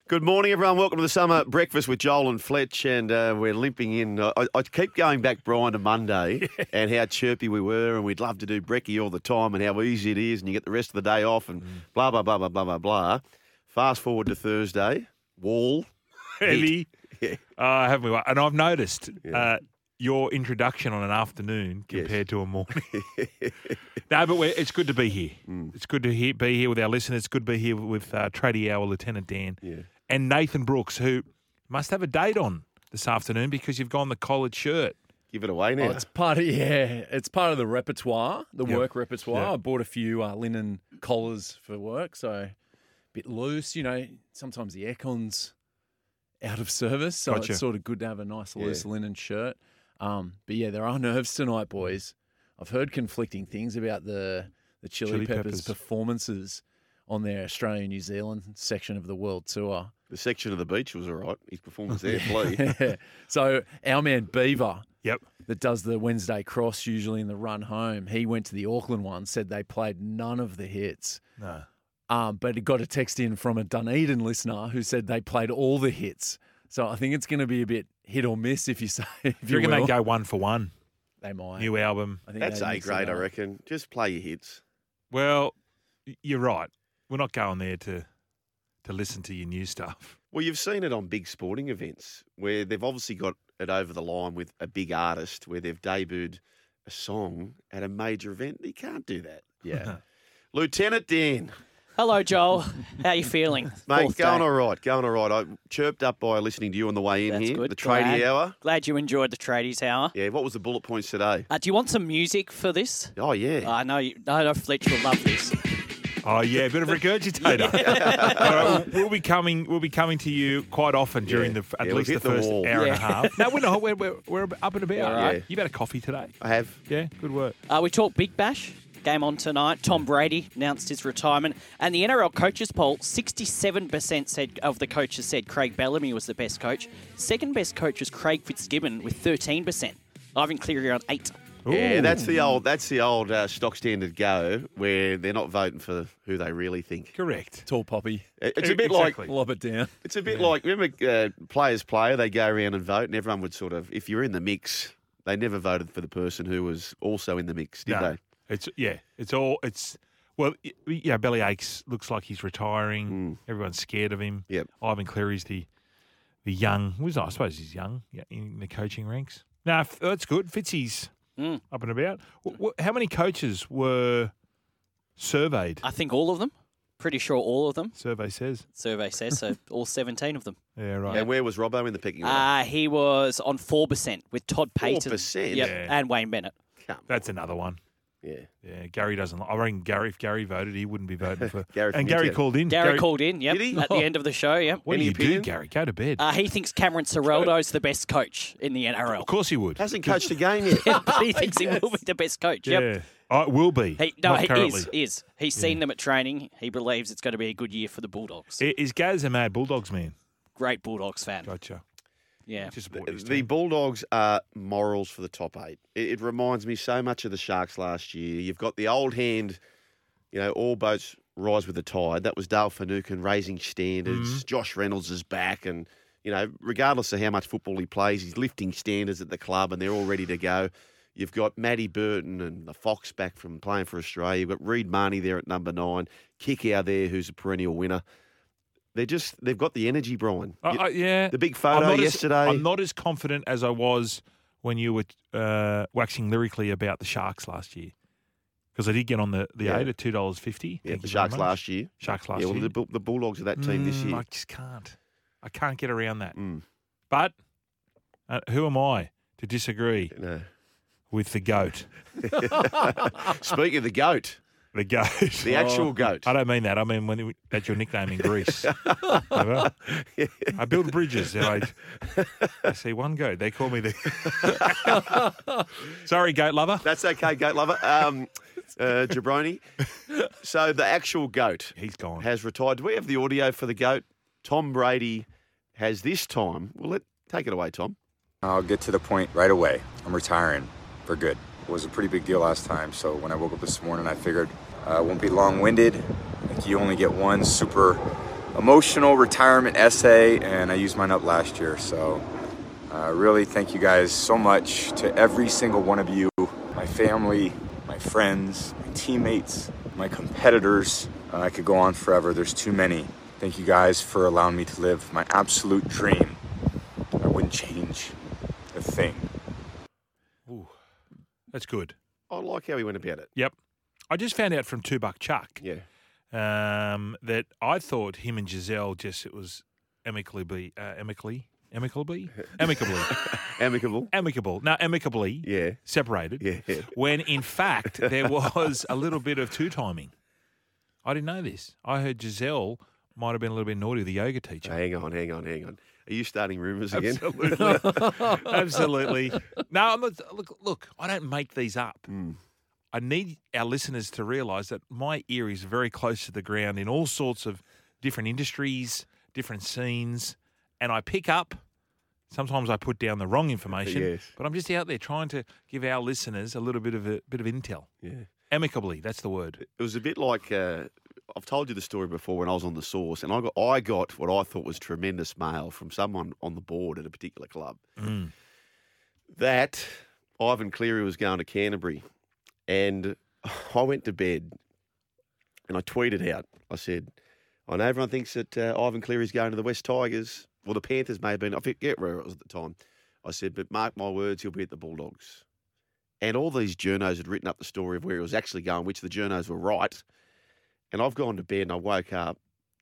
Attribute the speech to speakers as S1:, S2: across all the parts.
S1: Good morning, everyone. Welcome to the Summer Breakfast with Joel and Fletch, and we're limping in. I keep going back, Brian, to Monday and how chirpy we were, and we'd love to do brekkie all the time and how easy it is, and you get the rest of the day off and blah, blah, blah, blah, blah, blah, blah. Fast forward to Thursday, wall.
S2: Heavy.
S1: Yeah.
S2: Haven't we? And I've noticed your introduction on an afternoon compared to a morning. No, but it's good to be here. It's good to be here with our listeners. It's good to be here with Tradie Hour Lieutenant Dan and Nathan Brooks, who must have a date on this afternoon because you've gone the collared shirt.
S1: Give it away now.
S3: Oh, it's part of the repertoire, the work repertoire.
S2: Yep.
S3: I bought a few linen collars for work, so a bit loose. You know, sometimes the aircon's out of service, so
S2: Gotcha.
S3: it's sort of good to have a nice loose linen shirt. But yeah, there are nerves tonight, boys. I've heard conflicting things about the Chili Peppers performances on their Australia-New Zealand section of the World Tour.
S1: The section of the beach was all right. His performance there, Flea.
S3: So our man Beaver,
S2: Yep.
S3: that does the Wednesday cross usually in the run home, he went to the Auckland one, said they played none of the hits.
S2: No.
S3: But he got a text in from a Dunedin listener who said they played all the hits. So I think it's going to be a bit hit or miss if you say.
S2: Do you reckon they go one for one?
S3: They might.
S2: New album.
S3: I think
S1: That's
S3: they
S1: A
S3: mix it
S1: grade, I
S3: up.
S1: reckon. Just play your hits.
S2: Well, you're right. We're not going there to listen to your new stuff.
S1: Well, you've seen it on big sporting events where they've obviously got it over the line with a big artist where they've debuted a song at a major event. You can't do that.
S3: Yeah.
S1: Lieutenant Dan.
S4: Hello, Joel. How you feeling?
S1: Mate,
S4: Fourth
S1: going
S4: day.
S1: all right, going all right. I chirped up by listening to you on the way in
S4: That's
S1: here.
S4: good.
S1: The tradie hour.
S4: Glad you enjoyed the tradies hour.
S1: Yeah, what was the bullet points today?
S4: Do you want some music for this?
S1: Oh, yeah.
S4: I know Fletch will love this.
S2: Oh yeah, a bit of regurgitator. All right, we'll be coming to you quite often during at
S1: we'll
S2: least the
S1: hit the
S2: first
S1: wall.
S2: hour and a
S4: Yeah.
S2: half. No, we're not. We're up and about.
S4: All
S2: Right?
S1: right.
S2: You've had a coffee today.
S1: I have.
S2: Yeah, good work.
S4: We talked Big Bash. Game on tonight. Tom Brady announced his retirement. And the NRL coaches poll, 67% of the coaches said Craig Bellamy was the best coach. Second best coach was Craig Fitzgibbon with 13%. Ivan Cleary on 8%.
S1: Yeah,
S2: Ooh.
S1: that's the old stock standard go where they're not voting for who they really think.
S2: Correct.
S3: Tall poppy.
S1: It's a bit
S2: Exactly.
S3: Lob it down.
S1: It's a bit like, remember players play, they go around and vote and everyone would sort of, if you're in the mix, they never voted for the person who was also in the mix, did
S2: No.
S1: they?
S2: Belly aches. Looks like he's retiring. Everyone's scared of him.
S1: Yep.
S2: Ivan Cleary's the young. I suppose he's young in the coaching ranks. No, that's good. Fitzy's up and about. How many coaches were surveyed?
S4: I think all of them. Pretty sure all of them.
S2: Survey says.
S4: Survey says so. All 17 of them.
S2: Yeah, right.
S1: And where was Robbo in the picking order?
S4: He was on 4% with Todd Payton.
S1: 4%?
S4: Yep,
S2: Yeah.
S4: and Wayne Bennett.
S2: That's another one.
S1: Yeah.
S2: Yeah, Gary doesn't. I reckon if Gary voted, he wouldn't be voting for.
S1: Gary from
S2: and Gary
S1: Newtown.
S2: called in.
S4: Gary called in, yep,
S1: Did he?
S4: at the end of the show, yep.
S2: What do
S1: Any
S2: you
S1: opinion?
S2: do, Gary? Go to bed.
S4: He thinks Cameron Cireldo's the best coach in the NRL.
S2: Of course he would.
S1: Hasn't coached a game yet.
S4: He thinks he will be the best coach. Yep.
S2: Yeah. Oh, it will be.
S4: He
S2: Not currently.
S4: is. He's seen them at training. He believes it's going to be a good year for the Bulldogs.
S2: Is Gaz a mad Bulldogs man?
S4: Great Bulldogs fan.
S2: Gotcha.
S4: Yeah.
S2: Just support his
S1: The
S2: team.
S1: Bulldogs are morals for the top 8. It reminds me so much of the Sharks last year. You've got the old hand, all boats rise with the tide. That was Dale Finucane raising standards. Josh Reynolds is back and, regardless of how much football he plays, he's lifting standards at the club and they're all ready to go. You've got Matty Burton and the Fox back from playing for Australia. You've got Reed Marnie there at number 9. Kickow there, who's a perennial winner. They've got the energy, Brian.
S2: Yeah.
S1: The big photo yesterday.
S2: I'm not as confident as I was when you were waxing lyrically about the Sharks last year. Because I did get on the
S1: Yeah.
S2: 8 at $2.50.
S1: Yeah,
S2: Thank
S1: the
S2: you very
S1: Sharks
S2: much.
S1: last year.
S2: Sharks last
S1: Yeah, well,
S2: year.
S1: the Bulldogs are that team this year.
S2: I just can't. I can't get around that.
S1: Mm.
S2: But who am I to disagree
S1: No.
S2: with the GOAT?
S1: Speaking of the goat,
S2: The GOAT.
S1: the actual goat.
S2: I don't mean that. I mean that's your nickname in Greece. Remember? I build bridges and I see one goat. They call me the. Sorry, goat lover.
S1: That's okay, goat lover. Jabroni. So the actual goat
S2: He's gone.
S1: has retired. Do we have the audio for the goat? Tom Brady has this time. Well, take it away, Tom.
S5: I'll get to the point right away. I'm retiring for good. It was a pretty big deal last time, so when I woke up this morning, I figured I won't be long-winded. Like you only get one super emotional retirement essay, and I used mine up last year. So really thank you guys so much, to every single one of you, my family, my friends, my teammates, my competitors. I could go on forever. There's too many. Thank you guys for allowing me to live my absolute dream. I wouldn't change a thing.
S2: Ooh, that's good.
S1: I like how he went about it.
S2: Yep. I just found out from Two Buck Chuck that I thought him and Giselle it was amicably. Separated.
S1: Yeah.
S2: When in fact there was a little bit of two-timing. I didn't know this. I heard Giselle might have been a little bit naughty with the yoga teacher.
S1: Hang on. Are you starting rumours again?
S2: Absolutely. No, I'm not, look, I don't make these up. I need our listeners to realise that my ear is very close to the ground in all sorts of different industries, different scenes, and I pick up. Sometimes I put down the wrong information, but I'm just out there trying to give our listeners a little bit of intel.
S1: Yeah.
S2: Amicably, that's the word.
S1: It was a bit like I've told you the story before when I was on The Source, and I got what I thought was tremendous mail from someone on the board at a particular club that Ivan Cleary was going to Canterbury, and I went to bed and I tweeted out. I said, "I know everyone thinks that Ivan Cleary's going to the West Tigers, or the Panthers may have been. I forget where it was at the time." I said, "But mark my words, he'll be at the Bulldogs." And all these journos had written up the story of where he was actually going, which the journos were right. And I've gone to bed and I woke up,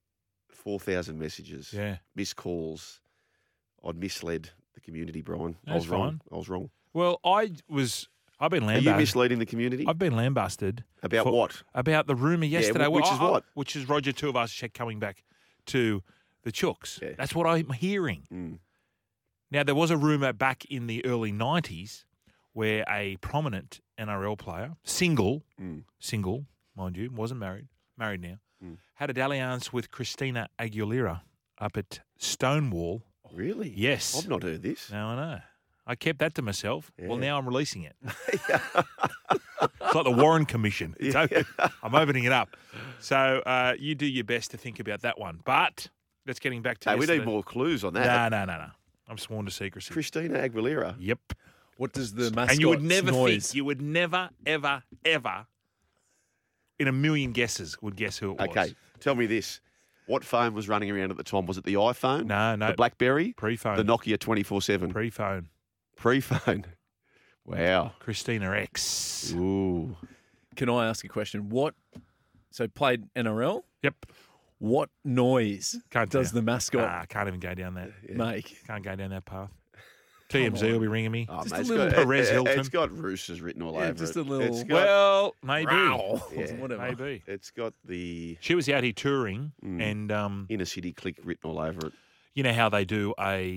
S1: 4,000 messages, missed calls. I'd misled the community, Brian. I was wrong.
S2: Well, I've been lambasted.
S1: Are you misleading the community?
S2: I've been lambasted.
S1: About what?
S2: About the rumour yesterday.
S1: Which is what?
S2: Which is Roger Tuivasa-Sheck coming back to the Chooks. Yeah. That's what I'm hearing. Now, there was a rumour back in the early 90s where a prominent NRL player, single, mind you, wasn't married now, had a dalliance with Christina Aguilera up at Stonewall.
S1: Really?
S2: Yes.
S1: I've not heard this.
S2: No, I know. I kept that to myself. Yeah. Well, now I'm releasing it. It's like the Warren Commission. I'm opening it up. So you do your best to think about that one. But let's getting back to
S1: we need more clues on that.
S2: No. I'm sworn to secrecy.
S1: Christina Aguilera.
S2: Yep.
S3: What does the mascot
S2: And you would never
S3: noise?
S2: think, you would never, ever, ever, in a million guesses, would guess who it was.
S1: Okay, tell me this. What phone was running around at the time? Was it the iPhone?
S2: No.
S1: The BlackBerry?
S2: Pre-phone.
S1: The Nokia 24/7? Pre-phone. Wow.
S2: Christina X.
S1: Ooh.
S3: Can I ask a question? So played NRL?
S2: Yep.
S3: What noise does the mascot
S2: can't even go down that.
S3: make?
S2: Can't go down that path. TMZ will be ringing me.
S1: Oh,
S3: Just
S1: mate,
S3: a little
S1: Perez
S2: Hilton.
S1: It's got roosters written all over it.
S3: Just a little.
S2: Well, maybe.
S3: Whatever.
S2: Maybe.
S1: It's got the
S2: She was out here touring and
S1: inner city click written all over it.
S2: You know how they do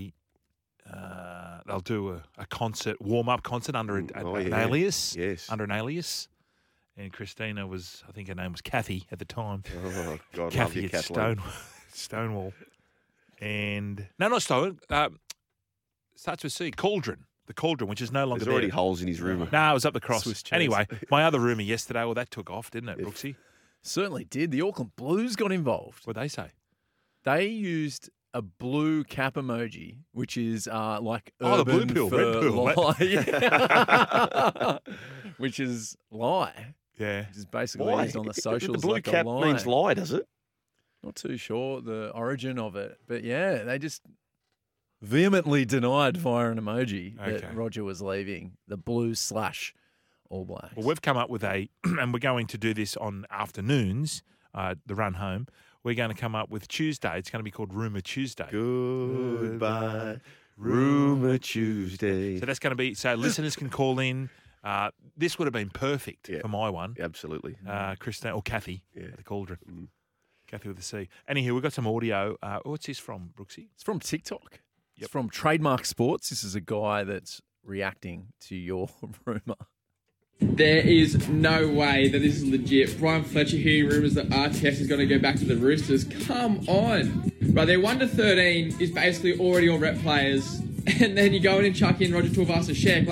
S2: they'll do a concert, warm-up concert under an alias?
S1: Yes.
S2: Under an alias. And Christina was, I think her name was Kathy at the time.
S1: Oh, God,
S2: Kathy
S1: love
S2: at
S1: you,
S2: Stonewall. And, no, not Stonewall. Starts with C. Cauldron. The Cauldron, which is no longer
S1: There's already
S2: there.
S1: holes in his rumour.
S2: No, it was up the cross.
S3: Swiss cheese.
S2: Anyway, my other rumour yesterday, well, that took off, didn't it, Brooksy?
S3: Certainly did. The Auckland Blues got involved.
S2: What'd they say?
S3: They used a blue cap emoji, which is like
S2: the blue
S3: urban
S2: pill,
S3: for
S2: red pill,
S3: lie. Which is lie.
S2: Yeah.
S3: Which is basically used on the socials.
S1: The blue
S3: like
S1: cap
S3: a lie.
S1: means lie, does it?
S3: Not too sure the origin of it, but yeah, they just vehemently denied via an emoji that Roger was leaving the Blues / All Blacks.
S2: Well, we've come up with and we're going to do this on afternoons, the run home. We're going to come up with Tuesday. It's going to be called Rumour Tuesday.
S1: Goodbye, Rumour Tuesday.
S2: So that's going to be, so listeners can call in. This would have been perfect for my one.
S1: Absolutely.
S2: Christine, or Kathy, the Cauldron. Kathy with a C. Anyhow, we've got some audio. What's this from, Brooksy?
S3: It's from TikTok. It's from Trademark Sports. This is a guy that's reacting to your rumour.
S6: There is no way that this is legit. Brian Fletcher hearing rumours that RTS is going to go back to the Roosters. Come on. Right, their 1-13 is basically already all rep players. And then you go in and chuck in Roger Tuivasa-Sheck. Like,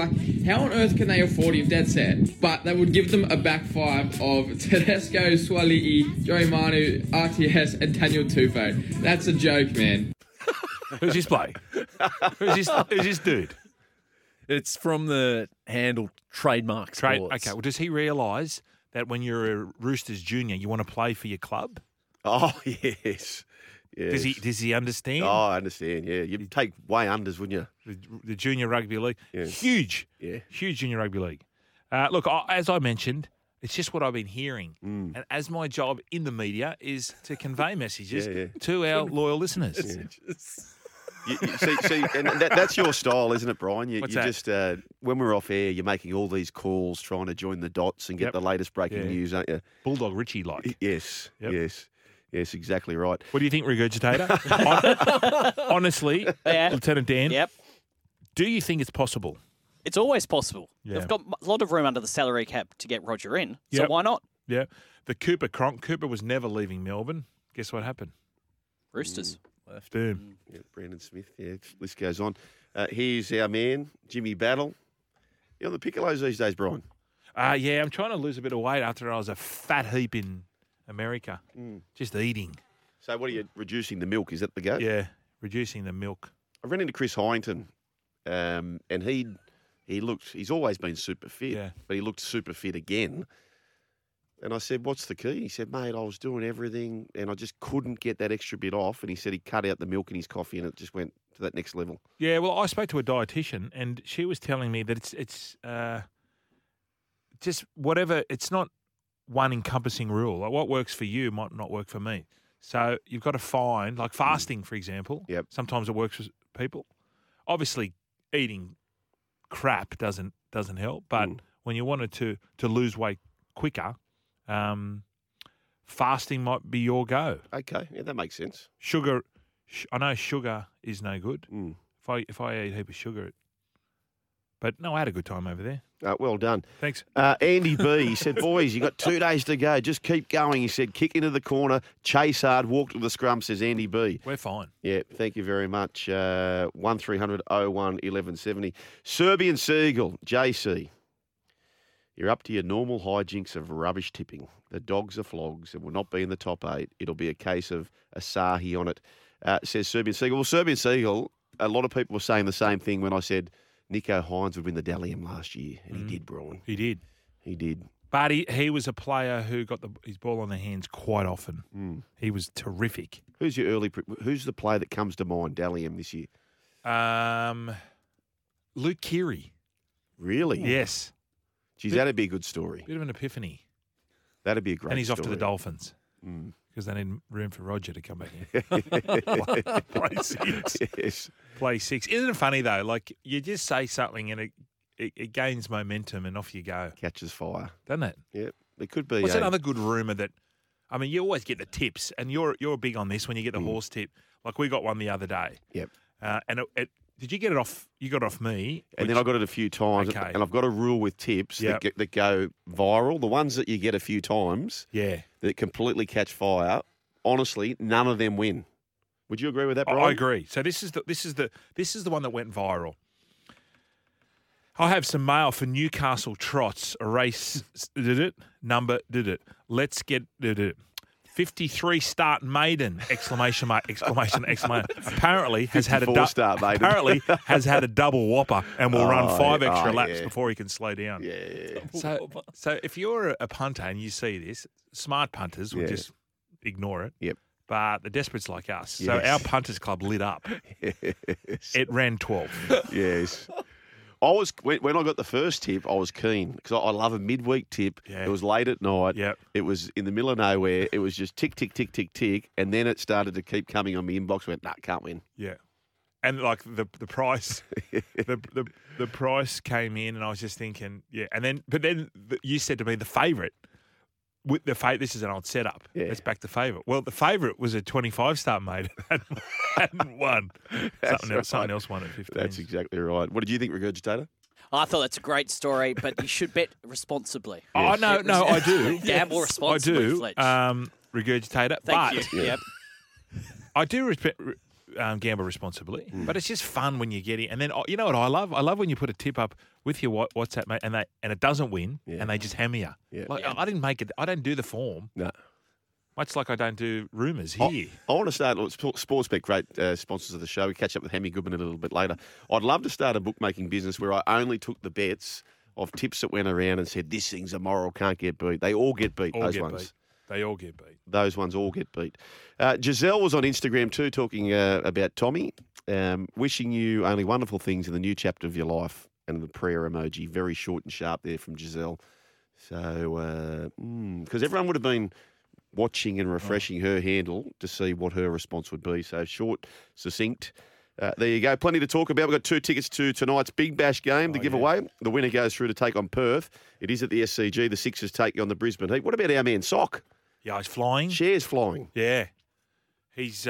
S6: How on earth can they afford him? Dead set. But that would give them a back five of Tedesco, Swali'i, Joey Manu, RTS, and Daniel Tufo. That's a joke, man.
S2: Who's this bloke? Who's this dude?
S3: It's from the handle Trademark Sports.
S2: Okay, well, does he realise that when you're a Roosters junior, you want to play for your club?
S1: Oh, yes. Yes.
S2: Does he understand?
S1: Oh, I understand, yeah. You'd take way unders, wouldn't you?
S2: The junior rugby league.
S1: Yes.
S2: Huge.
S1: Yeah.
S2: Huge junior rugby league. Look, as I mentioned, it's just what I've been hearing. And as my job in the media is to convey messages to our loyal listeners.
S1: Yeah. See, and that's your style, isn't it, Brian? You just when we're off air, you're making all these calls, trying to join the dots and get the latest breaking news, aren't you?
S2: Bulldog Richie like.
S1: Yes, yes, exactly right.
S2: What do you think, Regurgitator? Honestly, Lieutenant Dan.
S4: Yep.
S2: Do you think it's possible?
S4: It's always possible.
S2: Yeah.
S4: They've got a lot of room under the salary cap to get Roger in, so why not?
S2: Yeah. The Cooper was never leaving Melbourne. Guess what happened?
S4: Roosters.
S3: Left.
S2: Boom.
S1: Yeah, Brandon Smith, list goes on. Here's our man, Jimmy Battle. You on the piccolos these days, Brian?
S2: Yeah, I'm trying to lose a bit of weight after I was a fat heap in America. Just eating.
S1: So what are you reducing the milk? Is that the go?
S2: Yeah, reducing the milk.
S1: I ran into Chris Hyington, and he's always been super fit, but he looked super fit again. And I said, what's the key? He said, mate, I was doing everything and I just couldn't get that extra bit off. And he said he cut out the milk in his coffee and it just went to that next level.
S2: Yeah, well, I spoke to a dietitian and she was telling me that it's just whatever. It's not one encompassing rule. Like what works for you might not work for me. So you've got to find, like fasting, for example.
S1: Yep.
S2: Sometimes it works for people. Obviously, eating crap doesn't help. But when you wanted to lose weight quicker, fasting might be your go.
S1: Okay, yeah, that makes sense.
S2: Sugar, I know sugar is no good. If I eat a heap of sugar, but no, I had a good time over there.
S1: Well done.
S2: Thanks.
S1: Andy B, he said, boys, you got 2 days to go. Just keep going. He said, kick into the corner, chase hard, walk to the scrum, says Andy B.
S2: We're fine.
S1: Yeah, thank you very much. 1300 01 1170. Serbian Seagull, JC. You're up to your normal hijinks of rubbish tipping. The dogs are flogs and will not be in the top 8. It'll be a case of Asahi on it, says Serbian Seagull. Well, Serbian Seagull, a lot of people were saying the same thing when I said Nico Hines would win the Dally M last year, and he did, Brian.
S2: He did.
S1: He did.
S2: But he was a player who got his ball on the hands quite often. He was terrific.
S1: Who's the player that comes to mind, Dally M, this year?
S2: Luke Keary.
S1: Really?
S2: Yes.
S1: Geez, that'd be a good story.
S2: Bit of an epiphany.
S1: That'd be a great story.
S2: And he's off to the Dolphins because they need room for Roger to come back in. Play six.
S1: Yes.
S2: Play six. Isn't it funny, though? Like, you just say something and it gains momentum and off you go.
S1: Catches fire.
S2: Doesn't it?
S1: Yep. It could be.
S2: What's another good rumour that, I mean, you always get the tips, and you're big on this when you get the horse tip. Like, we got one the other day.
S1: Yep.
S2: And did you get it off? You got it off me.
S1: And then I got it a few times.
S2: Okay.
S1: And I've got a rule with tips that go viral. The ones that you get a few times that completely catch fire, honestly, none of them win. Would you agree with that, Brian?
S2: I agree. So this is the one that went viral. I have some mail for Newcastle Trots. A race number Let's get 53 start maiden! Exclamation mark! Exclamation! Apparently has had a double whopper and will run 5 extra laps before he can slow down.
S1: Yeah.
S2: So if you're a punter and you see this, smart punters will just ignore it.
S1: Yep.
S2: But the desperates like us. So
S1: Yes.
S2: our punters club lit up.
S1: Yes.
S2: It ran 12.
S1: Yes. When I got the first tip, I was keen because I love a midweek tip.
S2: Yeah.
S1: It was late at night.
S2: Yep.
S1: It was in the middle of nowhere. It was just tick, tick, tick, tick, tick. And then it started to keep coming on my inbox. I went, can't win.
S2: Yeah. And like the price, the price came in, and I was just thinking, but then you said to me the favourite. With the this is an old setup.
S1: Yeah.
S2: Let's back the favourite. Well, the favourite was a 25 start mate, hadn't won. Something else won at 15.
S1: That's exactly right. What did you think, Regurgitator?
S4: I thought that's a great story, but you should bet responsibly.
S2: Oh, no, I do.
S4: Gamble responsibly,
S2: I do.
S4: Fletch.
S2: Regurgitator.
S4: Thank you.
S1: Yeah.
S4: Yep.
S2: I do gamble responsibly. But it's just fun when you get it. And then, you know what I love? I love when you put a tip up with your WhatsApp, mate, and it doesn't win, and they just hammer you.
S1: Yeah.
S2: I didn't make it. I don't do the form.
S1: No.
S2: Much like I don't do rumours here.
S1: I want to start. Sportsbet, great sponsors of the show. We catch up with Hammy Goodman a little bit later. I'd love to start a bookmaking business where I only took the bets of tips that went around and said, this thing's immoral, can't get beat. They all get beat, those ones.
S2: They all get beat.
S1: Those ones all get beat. Giselle was on Instagram too talking about Tommy, wishing you only wonderful things in the new chapter of your life, and the prayer emoji, very short and sharp there from Giselle. So, because everyone would have been watching and refreshing her handle to see what her response would be. So short, succinct. There you go. Plenty to talk about. We've got 2 tickets to tonight's Big Bash game to give away. The winner goes through to take on Perth. It is at the SCG. The Sixers take on the Brisbane Heat. What about our man Sock?
S2: Yeah, he's flying.
S1: Shares flying.
S2: Yeah. He's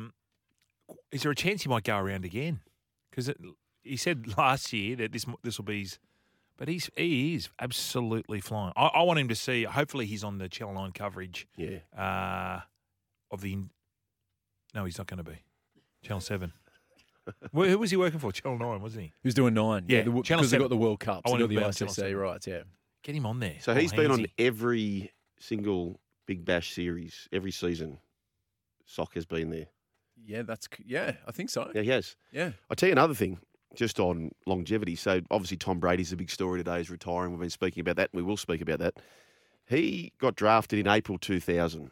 S2: is there a chance he might go around again? Because he said last year that this will be his. But he is absolutely flying. I want him to see. Hopefully, he's on the Channel 9 coverage.
S1: Yeah.
S2: Of the. No, he's not going to be. Channel 7. Well, who was he working for? Channel 9, wasn't he?
S3: He was doing 9.
S2: Yeah,
S3: because they got the World Cup.
S2: I want
S3: got the
S2: him to be on
S3: ICC rights. Yeah.
S2: Get him on there.
S1: So he's been on every single Big Bash series, every season. Sock has been there.
S3: Yeah, I think so.
S1: Yeah, he has.
S3: Yeah.
S1: I'll tell you another thing. Just on longevity. So obviously Tom Brady's a big story today. He's retiring. We've been speaking about that, and we will speak about that. He got drafted in April 2000.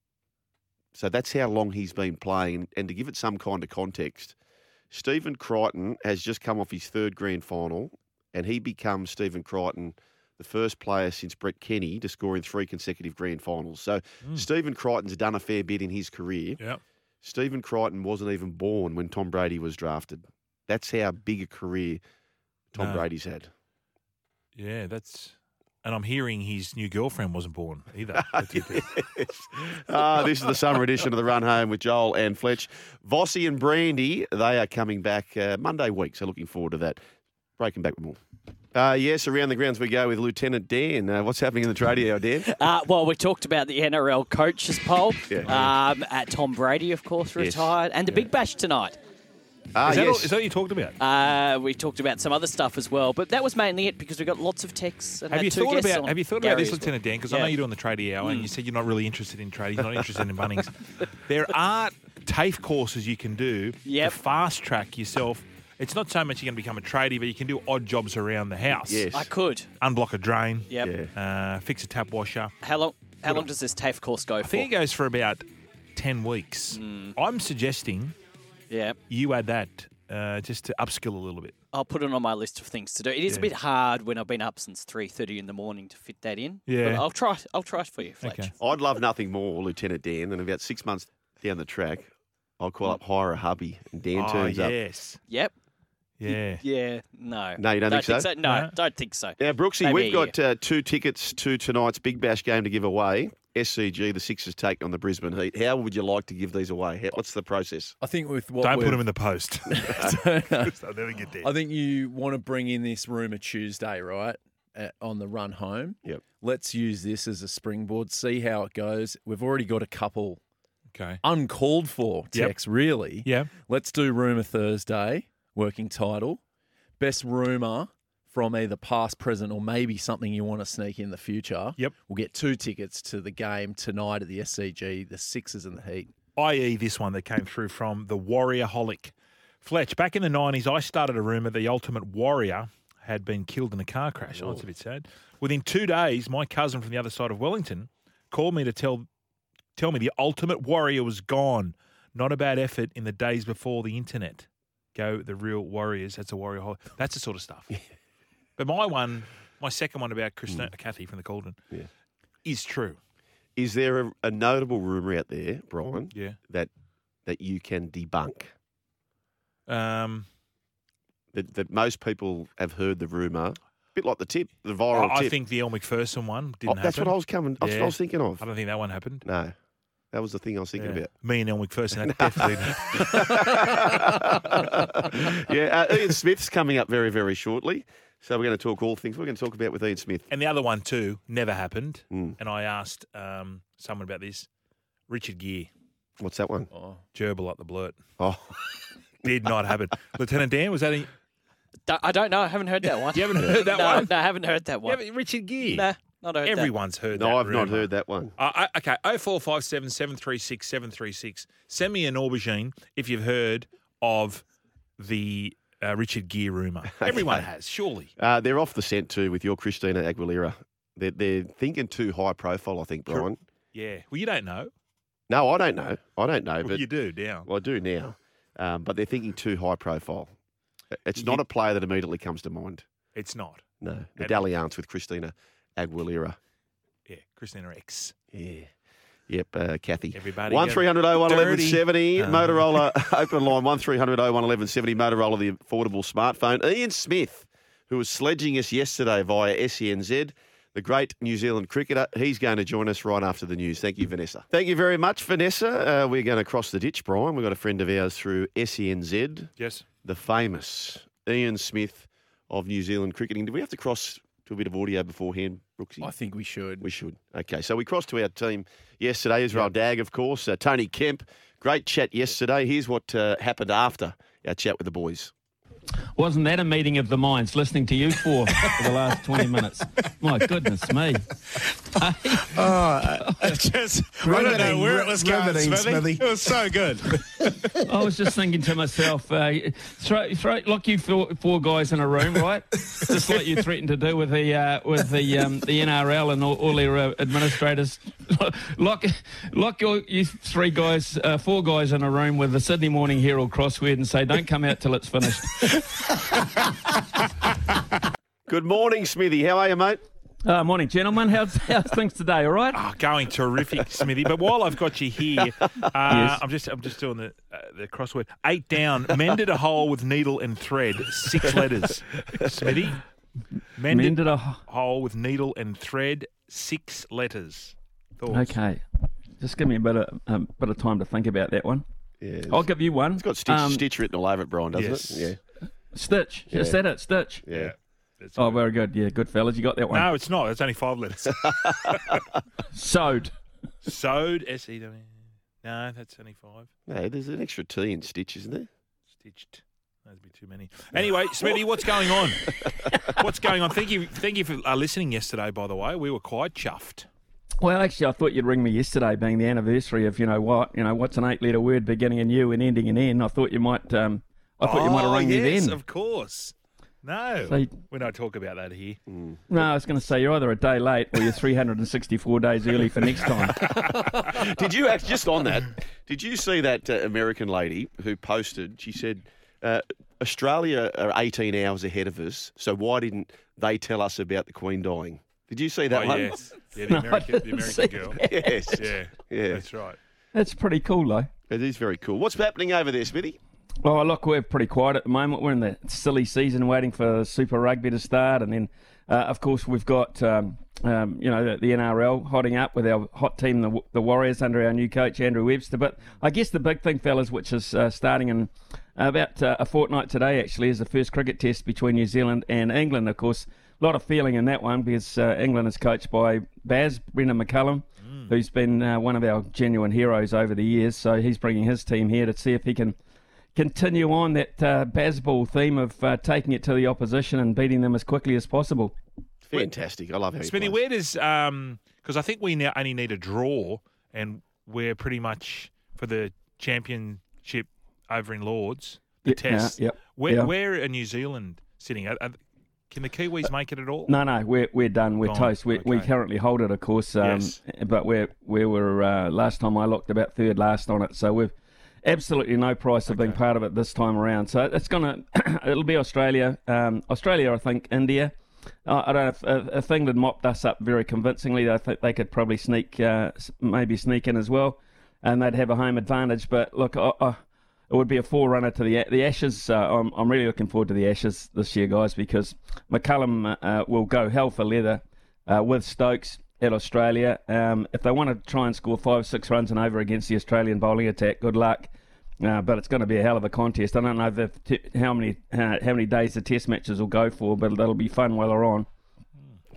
S1: So that's how long he's been playing. And to give it some kind of context, Stephen Crichton has just come off his 3rd grand final, and he becomes, Stephen Crichton, the first player since Brett Kenny to score in 3 consecutive grand finals. So Stephen Crichton's done a fair bit in his career.
S2: Yeah.
S1: Stephen Crichton wasn't even born when Tom Brady was drafted. That's how big a career Tom Brady's had.
S2: Yeah, and I'm hearing his new girlfriend wasn't born either.
S1: This is the summer edition of the Run Home with Joel and Fletch. Vossi and Brandy, they are coming back Monday week, so looking forward to that. Breaking back with more. Yes, around the grounds we go with Lieutenant Dan. What's happening in the tradie hour, Dan?
S4: Well, we talked about the NRL coaches poll. At Tom Brady, of course, retired. And the Big Bash tonight.
S2: Is that what you talked about?
S4: We talked about some other stuff as well, but that was mainly it because we got lots of texts. And
S2: have you thought about this,
S4: well.
S2: Lieutenant Dan? Because I know you're doing the tradie hour, and you said you're not really interested in tradie, you're not interested in Bunnings. There are TAFE courses you can do to fast track yourself. It's not so much you're going to become a tradie, but you can do odd jobs around the house.
S4: Yes, I could
S2: unblock a drain.
S4: Yep.
S2: Fix a tap washer.
S4: How long does this TAFE course go for?
S2: I think it goes for about 10 weeks. I'm suggesting.
S4: Yeah.
S2: You add that just to upskill a little bit.
S4: I'll put it on my list of things to do. It is a bit hard when I've been up since 3:30 in the morning to fit that in.
S2: Yeah.
S4: But I'll try it for you, Fletch.
S1: Okay. I'd love nothing more, Lieutenant Dan, than about 6 months down the track, I'll call up, hire a hubby, and Dan turns up.
S2: Yes.
S4: Yep.
S2: Yeah.
S4: Yeah. No.
S1: No, you don't think so?
S4: No, don't think so.
S1: Now, Brooksy, we've got 2 tickets to tonight's Big Bash game to give away. SCG, the Sixers take on the Brisbane Heat. How would you like to give these away? What's the process?
S3: I think with what
S2: don't put them in the post. I'll never get there.
S3: I think you want to bring in this rumour Tuesday, right? On the run home.
S1: Yep.
S3: Let's use this as a springboard. See how it goes. We've already got a couple uncalled for texts, really.
S2: Yeah.
S3: Let's do Rumour Thursday, working title. Best rumour from either past, present, or maybe something you want to sneak in the future.
S2: Yep.
S3: We'll get 2 tickets to the game tonight at the SCG, the Sixers and the Heat.
S2: I.e. this one that came through from the Warrior-holic. Fletch, back in the 90s, I started a rumour the Ultimate Warrior had been killed in a car crash. Oh, it's a bit sad. Within 2 days, my cousin from the other side of Wellington called me to tell me the Ultimate Warrior was gone. Not a bad effort in the days before the internet. Go the real Warriors. That's a Warrior-holic. That's the sort of stuff. But my second one about Kathy from the Cauldron is true.
S1: Is there a notable rumour out there, Brian, that you can debunk? That most people have heard the rumour, a bit like the viral tip.
S2: I think the Elle Macpherson one didn't happen.
S1: That's what I was thinking of.
S2: I don't think that one happened.
S1: No. That was the thing I was thinking about.
S2: Me and Elle Macpherson, that definitely
S1: Ian Smith's coming up very, very shortly. So we're going to talk all things we're going to talk about with Ian Smith.
S2: And the other one too never happened. And I asked someone about this. Richard Gere.
S1: What's that one?
S3: Oh.
S2: Gerbil up the blurt.
S1: Oh,
S2: Did not happen. Lieutenant Dan, was that a...
S4: I don't know. I haven't heard that one.
S2: You haven't heard that one?
S4: No, I haven't heard that one.
S2: Yeah, Richard Gere.
S4: Nah, not heard
S2: Everyone's heard that.
S1: no, I've not
S2: rumour.
S1: heard that one.
S2: Okay, 0457 736 736. Send me an aubergine if you've heard of the Richard Gere rumour. Everyone has, surely.
S1: They're off the scent too with your Christina Aguilera. They're thinking too high profile, I think, Brian.
S2: Yeah. Well, you don't know.
S1: No, I don't know.
S2: Well,
S1: But
S2: you do now.
S1: well, I do now. But they're thinking too high profile. It's not a player that immediately comes to mind.
S2: It's not.
S1: No, the dalliance with Christina Aguilera.
S2: Yeah, Christina X.
S1: Yeah. Yep, Kathy.
S2: Everybody
S1: 1300 01 1170.
S2: dirty.
S1: Motorola open line 1300 01 1170. Motorola, the affordable smartphone. Ian Smith, who was sledging us yesterday via SENZ, the great New Zealand cricketer. He's going to join us right after the news. Thank you, Vanessa. Thank you very much, Vanessa. We're going to cross the ditch, Brian. We've got a friend of ours through SENZ,
S2: Yes.
S1: the famous Ian Smith of New Zealand cricketing. Do we have to cross to a bit of audio beforehand, Brooksy?
S3: I think we should.
S1: We should. Okay, so we crossed to our team yesterday. Israel Dagg, of course. Tony Kemp. Great chat yesterday. Here's what happened after our chat with the boys.
S7: Wasn't that a meeting of the minds listening to you for the last 20 minutes? My goodness me.
S8: Just, I don't know where it was going, Smithy. It was so good.
S7: I was just thinking to myself, lock you four guys in a room, right? Just like you threatened to do with the NRL and all their administrators. Lock you four guys in a room with the Sydney Morning Herald crossword and say, don't come out till it's finished.
S1: Good morning, Smithy. How are you, mate?
S7: Morning, gentlemen. How's things today? All right?
S2: Going terrific, Smithy. But while I've got you here,
S7: Yes.
S2: I'm just doing the crossword. 8 down. Mended a hole with needle and thread. 6 letters. Smithy. Mended
S7: a
S2: hole with needle and thread. 6 letters. Thoughts?
S7: Okay. Just give me a bit of time to think about that one.
S1: Yeah,
S7: I'll give you one.
S1: It's got Stitch written all over it, Brian, doesn't
S2: Yes.
S1: it?
S7: Stitch. Is that it? Stitch.
S1: Yeah.
S2: That's
S7: Oh,
S2: good.
S7: very good. Yeah, good fellas. You got that one.
S2: No, it's not. It's only 5 letters.
S7: Sewed.
S2: Sewed. S-E-W. No, that's only 5.
S1: No, there's an extra T in Stitch, isn't there?
S2: Stitched. That'd be too many. Anyway, Smithy, what's going on? What's going on? Thank you for listening yesterday, by the way. We were quite chuffed.
S7: Well, actually, I thought you'd ring me yesterday, being the anniversary of what's an 8-letter word beginning in U and ending in N. I thought you might. You might have rung me then.
S2: Of course. No,
S7: So-
S2: we don't talk about that here.
S7: No, I was going to say you're either a day late or you're 364 days early for next time.
S1: Did you actually, just on that, did you see that American lady who posted, she said, Australia are 18 hours ahead of us, so why didn't they tell us about the Queen dying? Did you see that one?
S2: Yes. Yeah,
S7: No, I
S2: the American
S7: didn't see
S2: girl.
S1: Yes.
S2: Yeah, that's right.
S7: That's pretty cool, though.
S1: It is very cool. What's happening over there, Smithy?
S7: Well, look, we're pretty quiet at the moment. We're in the silly season waiting for Super Rugby to start. And then, of course, we've got, the NRL hotting up with our hot team, the Warriors, under our new coach, Andrew Webster. But I guess the big thing, fellas, which is starting in about a fortnight today, actually, is the first cricket test between New Zealand and England. Of course, a lot of feeling in that one because England is coached by Brendan McCullum, who's been one of our genuine heroes over the years. So he's bringing his team here to see if he can continue on that Bazball theme of taking it to the opposition and beating them as quickly as possible.
S1: Fantastic. I love how he
S2: Smithy,
S1: plays.
S2: where does because I think we now only need a draw, and we're pretty much for the championship over in Lords, the test.
S7: Yep.
S2: Where are New Zealand sitting? Can the Kiwis make it at all?
S7: No, we're done. We're
S2: Gone.
S7: toast. We
S2: Okay.
S7: currently hold it, of course.
S2: Yes.
S7: But we were last time I looked about third last on it. So we've absolutely no price of being part of it this time around. So it's it'll be Australia. Australia, I think, India. I don't know if England mopped us up very convincingly. I think they could probably maybe sneak in as well, and they'd have a home advantage. But look, it would be a forerunner to the Ashes. I'm really looking forward to the Ashes this year, guys, because McCullum will go hell for leather with Stokes at Australia. If they want to try and score 5-6 runs and over against the Australian bowling attack, good luck. But it's going to be a hell of a contest. I don't know how many days the test matches will go for, but that'll be fun while they're on.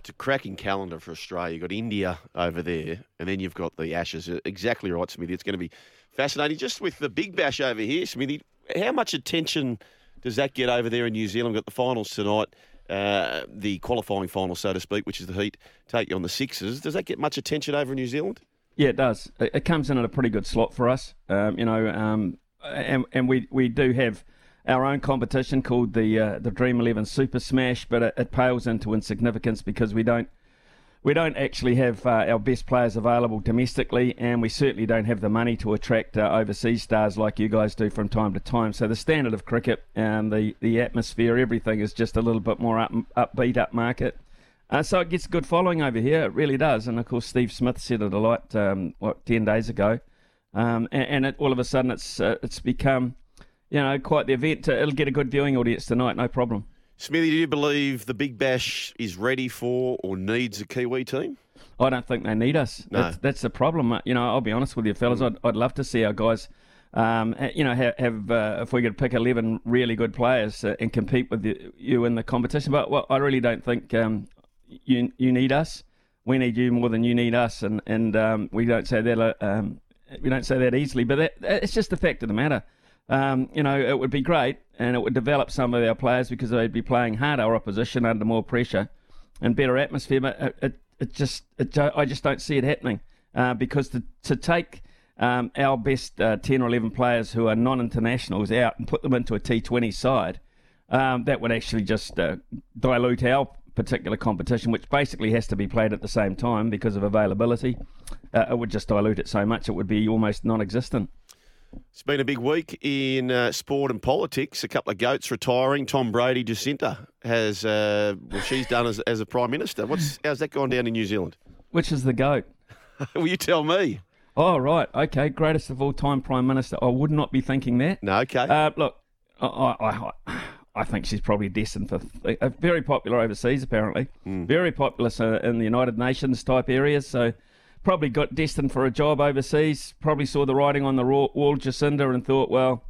S1: It's a cracking calendar for Australia. You've got India over there, and then you've got the Ashes. Exactly right, Smithy. It's going to be fascinating. Just with the Big Bash over here, Smithy, how much attention does that get over there in New Zealand? We've got the finals tonight, the qualifying final, so to speak, which is the Heat take you on the Sixers. Does that get much attention over in New Zealand? Yeah,
S7: it does. It comes in at a pretty good slot for us, and we do have our own competition called the Dream 11 Super Smash, but it pales into insignificance because we don't actually have our best players available domestically, and we certainly don't have the money to attract overseas stars like you guys do from time to time. So the standard of cricket and the atmosphere, everything is just a little bit more upbeat, upmarket. So it gets good following over here. It really does. And of course, Steve Smith said it a lot 10 days ago, and all of a sudden it's become quite the event. It'll get a good viewing audience tonight, no problem.
S1: Smithy, do you believe the Big Bash is ready for or needs a Kiwi team?
S7: I don't think they need us.
S1: No.
S7: That's the problem. I'll be honest with you, fellas. I'd love to see our guys, have if we could pick 11 really good players and compete with you in the competition. But I really don't think you need us. We need you more than you need us, and we don't say that we don't say that easily. But it's just the fact of the matter. It would be great, and it would develop some of our players because they'd be playing harder opposition under more pressure and better atmosphere. But I just don't see it happening because to take our best 10 or 11 players who are non-internationals out and put them into a T20 side, that would actually just dilute our particular competition, which basically has to be played at the same time because of availability. It would just dilute it so much it would be almost non-existent.
S1: It's been a big week in sport and politics. A couple of goats retiring. Tom Brady, Jacinta has she's done as a Prime Minister. How's that gone down in New Zealand?
S7: Which is the goat?
S1: Well, you tell me.
S7: Oh, right. Okay. Greatest of all time Prime Minister. I would not be thinking that.
S1: No, okay.
S7: Look, I think she's probably destined for very popular overseas, apparently. Very popular in the United Nations type areas. So probably got destined for a job overseas. Probably saw the writing on the wall, Jacinda, and thought, well,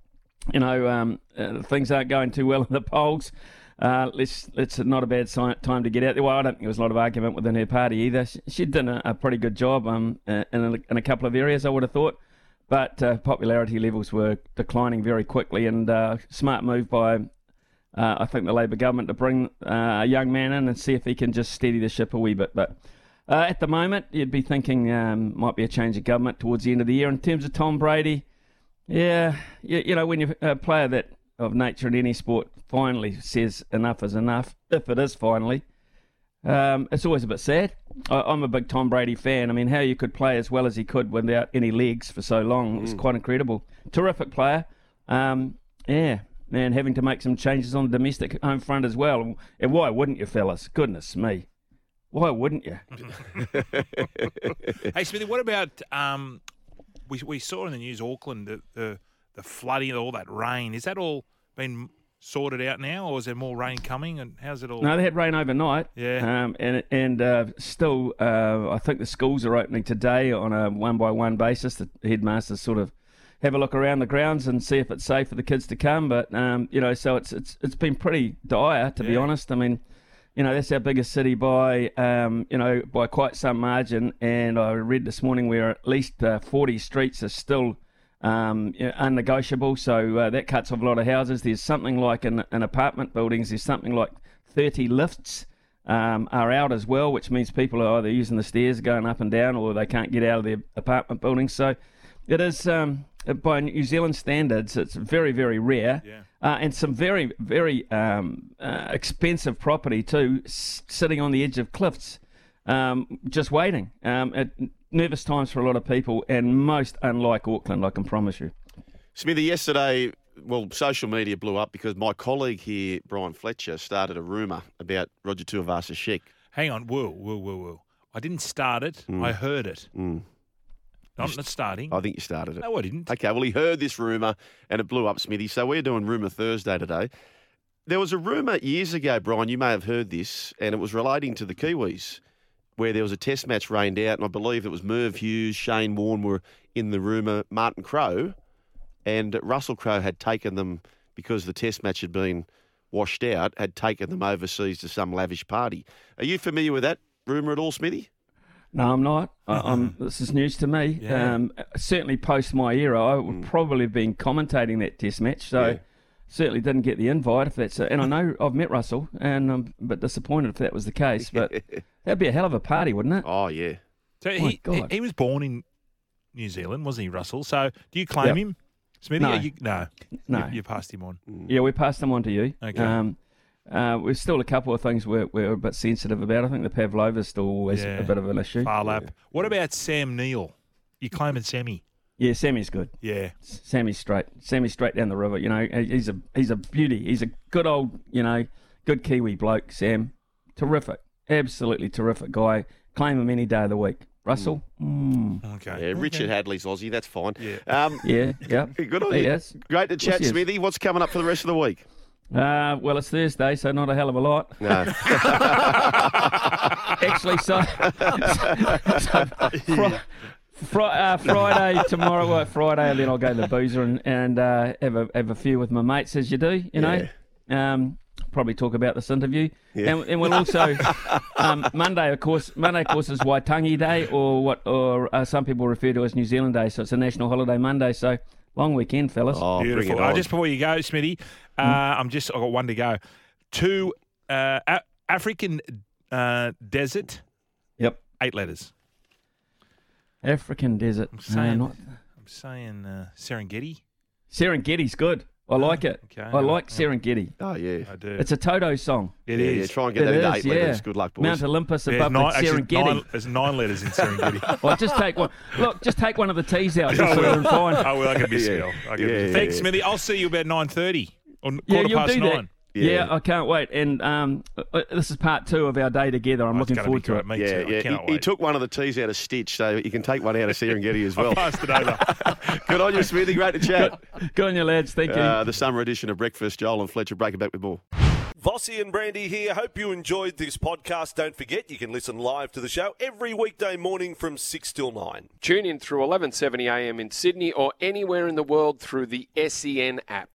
S7: things aren't going too well in the polls. It's not a bad time to get out there. Well, I don't think there was a lot of argument within her party either. She'd done a pretty good job in a couple of areas, I would have thought. But popularity levels were declining very quickly, and smart move by, I think, the Labor government to bring a young man in and see if he can just steady the ship a wee bit. But at the moment, you'd be thinking might be a change of government towards the end of the year. In terms of Tom Brady, yeah, when you're a player that of nature in any sport finally says enough is enough, if it is finally, it's always a bit sad. I'm a big Tom Brady fan. I mean, how you could play as well as he could without any legs for so long was quite incredible. Terrific player. Yeah, man, having to make some changes on the domestic home front as well. And why wouldn't you, fellas? Goodness me. Why wouldn't you?
S2: Hey, Smithy, what about we saw in the news Auckland the flooding, all that rain. Is that all been sorted out now, or is there more rain coming? And how's it all?
S7: No, they had rain overnight.
S2: Yeah.
S7: And still, I think the schools are opening today on a one-by-one basis. The headmasters sort of have a look around the grounds and see if it's safe for the kids to come. But so it's been pretty dire, to be honest. I mean, that's our biggest city by quite some margin. And I read this morning where at least 40 streets are still unnegotiable. So that cuts off a lot of houses. There's something like in apartment buildings, there's something like 30 lifts are out as well, which means people are either using the stairs going up and down, or they can't get out of their apartment buildings. So it is, by New Zealand standards, it's very, very rare.
S2: Yeah.
S7: And some very, very expensive property too, sitting on the edge of cliffs, just waiting. Nervous times for a lot of people, and most unlike Auckland, I can promise you.
S1: Smithy, yesterday, social media blew up because my colleague here, Brian Fletcher, started a rumour about Roger Tuivasa-Sheck.
S2: Hang on, whoa. I didn't start it. I heard it. I'm not starting.
S1: I think you started it.
S2: No, I didn't.
S1: Okay, well, he heard this rumour and it blew up, Smithy. So we're doing Rumour Thursday today. There was a rumour years ago, Brian, you may have heard this, and it was relating to the Kiwis, where there was a test match rained out, and I believe it was Merv Hughes, Shane Warne were in the rumour, Martin Crowe, and Russell Crowe had taken them because the test match had been washed out, had taken them overseas to some lavish party. Are you familiar with that rumour at all, Smithy?
S7: No, I'm not. This is news to me.
S2: Yeah.
S7: Certainly post my era, I would probably have been commentating that test match. So certainly didn't get the invite. If that's and I know I've met Russell, and I'm a bit disappointed if that was the case. But that'd be a hell of a party, wouldn't it?
S1: Oh, yeah.
S2: So he was born in New Zealand, wasn't he, Russell? So do you claim him, Smithy?
S7: No.
S2: No. You passed him on.
S7: Yeah, we passed them on to you.
S2: Okay.
S7: There's still a couple of things we're a bit sensitive about. I think the Pavlova is still always a bit of an issue.
S2: Far lap. What about Sam Neill? You claiming Sammy?
S7: Yeah, Sammy's good.
S2: Yeah.
S7: Sammy's straight. Sammy's straight down the river. You know, he's a beauty. He's a good old, good Kiwi bloke, Sam. Terrific. Absolutely terrific guy. Claim him any day of the week. Russell?
S2: Okay.
S1: Yeah, Richard Hadley's Aussie. That's fine.
S7: Yeah.
S1: Good on you.
S7: Yes.
S1: Great to chat, Smithy. What's coming up for the rest of the week?
S7: Well, it's Thursday, so not a hell of a lot.
S1: No.
S7: Actually, Friday tomorrow. Friday, and then I'll go to the boozer and have a few with my mates, as you do. Probably talk about this interview, and we'll also Monday, of course, is Waitangi Day, or some people refer to as New Zealand Day. So it's a national holiday Monday. So long weekend, fellas.
S1: Oh,
S2: beautiful. Just before you go, Smithy, I've got one to go. To African desert.
S7: Yep.
S2: 8 letters.
S7: African desert.
S2: I'm saying Serengeti.
S7: Serengeti's good. I like it.
S2: Okay.
S7: I like Serengeti.
S1: Oh, yeah.
S2: I do.
S7: It's a Toto song.
S2: It is.
S1: Yeah, try and get that into 8 letters. Good luck, boys.
S7: Mount Olympus above the Serengeti.
S2: There's 9 letters in Serengeti.
S7: Well, just take one. Look, just take one of the T's out. Just so we're fine.
S2: Oh, well, I can be still. Thanks, Smithy. I'll see you about 9:30 or quarter past 9.
S7: Yeah, I can't wait. And this is part 2 of our day together. I'm looking forward to it.
S2: Me too.
S1: He took one of the T's out of Stitch, so you can take one out of Serengeti as well.
S2: I passed it over.
S1: Good on you, Smithy. Great to chat.
S7: Good on you, lads. Thank you.
S1: The summer edition of Breakfast, Joel and Fletcher breaking back with more.
S9: Vossi and Brandy here. Hope you enjoyed this podcast. Don't forget, you can listen live to the show every weekday morning from 6 till 9.
S10: Tune in through 11:70 a.m. in Sydney or anywhere in the world through the SEN app.